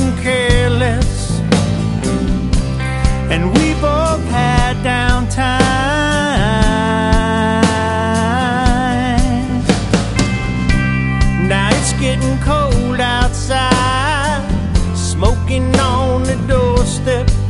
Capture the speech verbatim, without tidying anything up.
getting careless, and we both had downtime. Now it's getting cold outside, smoking on the doorstep.